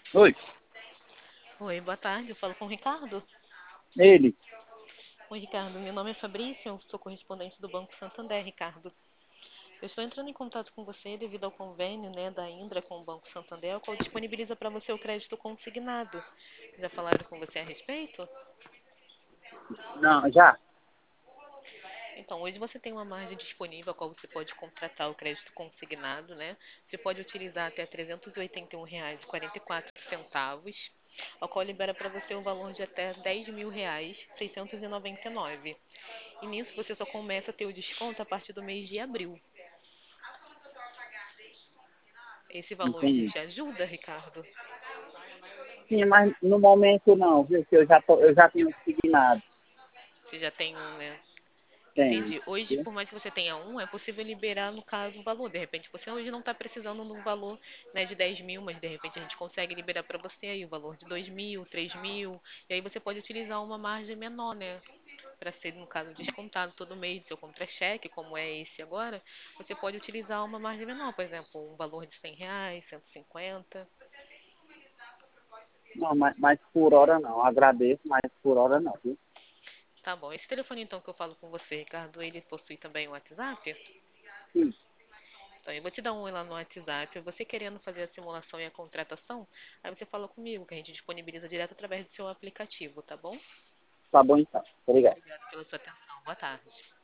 Oi, Oi, boa tarde. Eu falo com o Ricardo. ele. Oi, Ricardo. Meu nome é Fabrício, eu sou correspondente do Banco Santander, Ricardo. Eu estou entrando em contato com você devido ao convênio, né, da Indra com o Banco Santander, o qual disponibiliza para você o crédito consignado. Já falaram com você a respeito? Não, já. Então, hoje você tem uma margem disponível a qual você pode contratar o crédito consignado, né? Você pode utilizar até R$ 381,44, ao qual libera para você o valor de até R$ 10.000, 699. E nisso você só começa a ter o desconto a partir do mês de abril. Esse valor Entendi. te ajuda, Ricardo? Sim, mas no momento não, viu? Que eu já tenho consignado. Você já tem um, né? Tenho. Entendi. Hoje, Viu? por mais que você tenha um, é possível liberar, no caso, o valor. De repente, você hoje não está precisando de um valor, né, de 10.000, mas de repente a gente consegue liberar para você aí o valor de 2.000, 3.000. E aí você pode utilizar uma margem menor, né? Para ser, no caso, descontado todo mês do seu contra-cheque, como é esse agora, você pode utilizar uma margem menor, por exemplo, um valor de R$ 100, 150. Não, mas por hora não. Agradeço, mas por hora não, viu? Tá bom. Esse telefone, então, que eu falo com você, Ricardo, ele possui também o WhatsApp? Sim, Então, eu vou te dar um oi lá no WhatsApp. Você querendo fazer a simulação e a contratação, aí você fala comigo, que a gente disponibiliza direto através do seu aplicativo, tá bom? tá bom então. Obrigado. Obrigada pela sua atenção. Boa tarde.